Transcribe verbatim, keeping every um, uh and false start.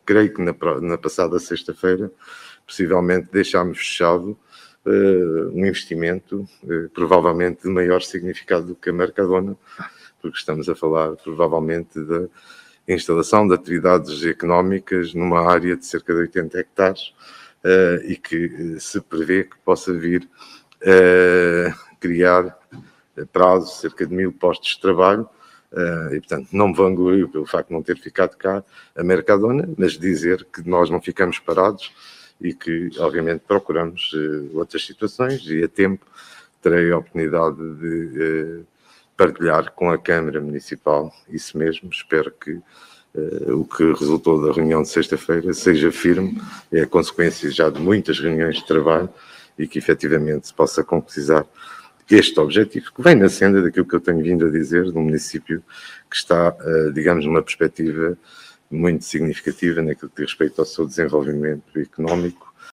creio que na, na passada sexta-feira, possivelmente deixámos fechado uh, um investimento uh, provavelmente de maior significado do que a Mercadona, porque estamos a falar provavelmente da instalação de atividades económicas numa área de cerca de oitenta hectares uh, e que uh, se prevê que possa vir a uh, criar prazo cerca de mil postos de trabalho. Uh, e, portanto, não me vanglorio pelo facto de não ter ficado cá a Mercadona, mas dizer que nós não ficamos parados e que, obviamente, procuramos uh, outras situações e a tempo terei a oportunidade de uh, partilhar com a Câmara Municipal isso mesmo. Espero que uh, o que resultou da reunião de sexta-feira seja firme, é a consequência já de muitas reuniões de trabalho e que, efetivamente, se possa concretizar este objetivo, que vem na senda daquilo que eu tenho vindo a dizer, de um município que está, digamos, numa perspectiva muito significativa naquilo que diz respeito ao seu desenvolvimento económico